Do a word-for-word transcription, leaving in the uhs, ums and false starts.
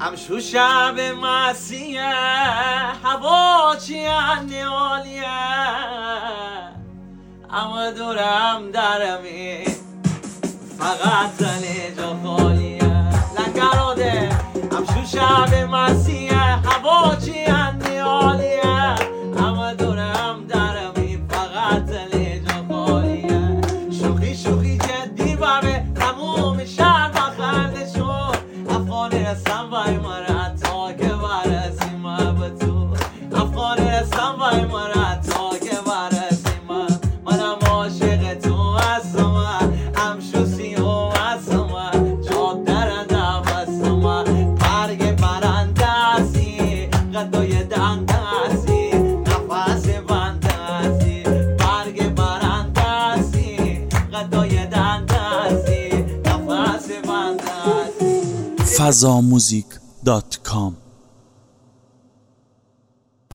امشو شب مسیح هوا چی عالیه اما دورم درمی فقط زنی جا خالیه لنگراده امشو شب مسیح هوا چی عالیه اما دورم درمی فقط زنی جا خالیه شوخی شوخی جدی بابه تموم شهر بخنده شد افغانستان وای مرا تا که برسیم به تو افغانستان وای مرا تا که برسیم منم عاشق تو هستم همشو سیو هستم جاده رنده بستم برگ برنده هستی قدای دنده هستی نفس بنده هستی برگ برنده هستی قدای دنده هستی نفس بنده هستی فضاموزیک دات کام